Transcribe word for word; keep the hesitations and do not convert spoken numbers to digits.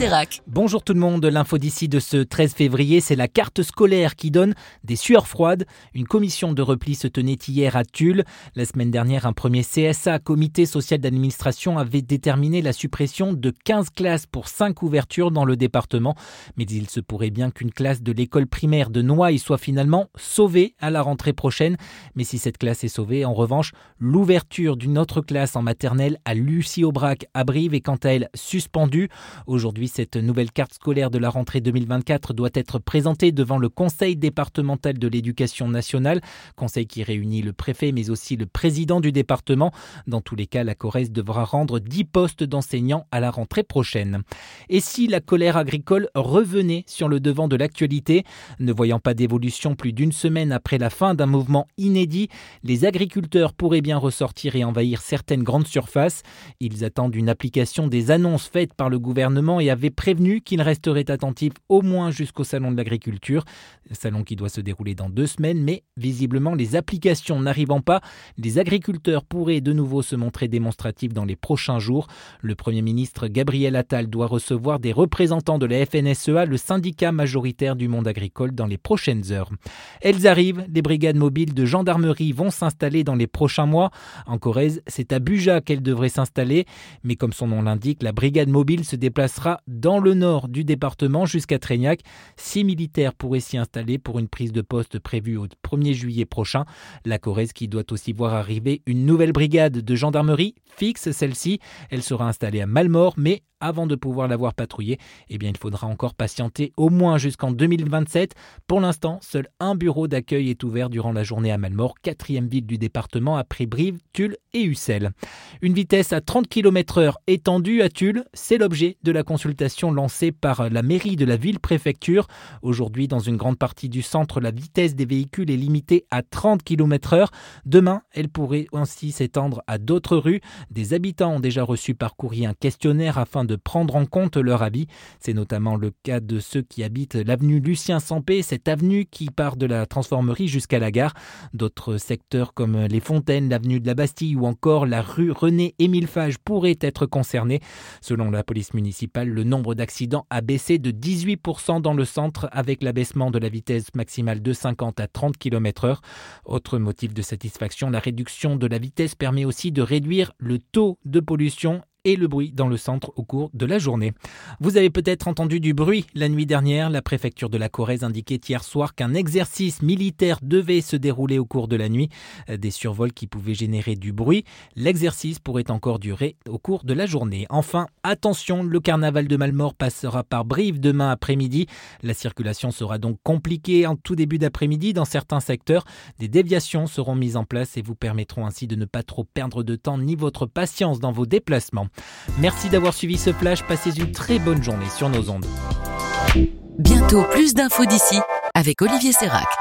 Sérac. Bonjour tout le monde, l'info d'ici de ce treize février, c'est la carte scolaire qui donne des sueurs froides. Une commission de repli se tenait hier à Tulle. La semaine dernière, un premier C S A, comité social d'administration, avait déterminé la suppression de quinze classes pour cinq ouvertures dans le département. Mais il se pourrait bien qu'une classe de l'école primaire de Noailles soit finalement sauvée à la rentrée prochaine. Mais si cette classe est sauvée, en revanche, l'ouverture d'une autre classe en maternelle à Lucie-Aubrac à Brive est quant à elle suspendue. Aujourd'hui, cette nouvelle carte scolaire de la rentrée deux mille vingt-quatre doit être présentée devant le Conseil départemental de l'éducation nationale, conseil qui réunit le préfet mais aussi le président du département. Dans tous les cas, la Corrèze devra rendre dix postes d'enseignants à la rentrée prochaine. Et si la colère agricole revenait sur le devant de l'actualité, ne voyant pas d'évolution plus d'une semaine après la fin d'un mouvement inédit, les agriculteurs pourraient bien ressortir et envahir certaines grandes surfaces. Ils attendent une application des annonces faites par le gouvernement et avaient prévenu qu'ils resteraient attentifs au moins jusqu'au salon de l'agriculture, salon qui doit se dérouler dans deux semaines, mais visiblement les applications n'arrivant pas, les agriculteurs pourraient de nouveau se montrer démonstratifs dans les prochains jours. Le Premier ministre Gabriel Attal doit recevoir des représentants de la F N S E A, le syndicat majoritaire du monde agricole, dans les prochaines heures. Elles arrivent, les brigades mobiles de gendarmerie vont s'installer dans les prochains mois. En Corrèze, c'est à Buja qu'elles devraient s'installer, mais comme son nom l'indique, la brigade mobile se déplacera dans le nord du département jusqu'à Trégnac. Six militaires pourraient s'y installer pour une prise de poste prévue au premier juillet prochain. La Corrèze qui doit aussi voir arriver une nouvelle brigade de gendarmerie, fixe celle-ci. Elle sera installée à Malmort, mais avant de pouvoir la voir patrouiller, eh bien, il faudra encore patienter au moins jusqu'en deux mille vingt-sept. Pour l'instant, seul un bureau d'accueil est ouvert durant la journée à Malmort, quatrième ville du département après Brive, Tulle et Ussel. Une vitesse à trente kilomètres heure étendue à Tulle, c'est l'objet de la consultation lancée par la mairie de la ville-préfecture. Aujourd'hui, dans une grande partie du centre, la vitesse des véhicules est limitée à trente kilomètres heure. Demain, elle pourrait ainsi s'étendre à d'autres rues. Des habitants ont déjà reçu par courrier un questionnaire afin de de prendre en compte leur avis. C'est notamment le cas de ceux qui habitent l'avenue Lucien-Sampé, cette avenue qui part de la Transformerie jusqu'à la gare. D'autres secteurs comme les Fontaines, l'avenue de la Bastille ou encore la rue René-Émile Fage pourraient être concernés. Selon la police municipale, le nombre d'accidents a baissé de dix-huit pour cent dans le centre avec l'abaissement de la vitesse maximale de cinquante à trente kilomètres heure. Autre motif de satisfaction, la réduction de la vitesse permet aussi de réduire le taux de pollution et le bruit dans le centre au cours de la journée. Vous avez peut-être entendu du bruit la nuit dernière. La préfecture de la Corrèze indiquait hier soir qu'un exercice militaire devait se dérouler au cours de la nuit. Des survols qui pouvaient générer du bruit. L'exercice pourrait encore durer au cours de la journée. Enfin, attention, le carnaval de Malmort passera par Brive demain après-midi. La circulation sera donc compliquée en tout début d'après-midi dans certains secteurs. Des déviations seront mises en place et vous permettront ainsi de ne pas trop perdre de temps ni votre patience dans vos déplacements. Merci d'avoir suivi ce flash. Passez une très bonne journée sur nos ondes. Bientôt plus d'infos d'ici avec Olivier Sérac.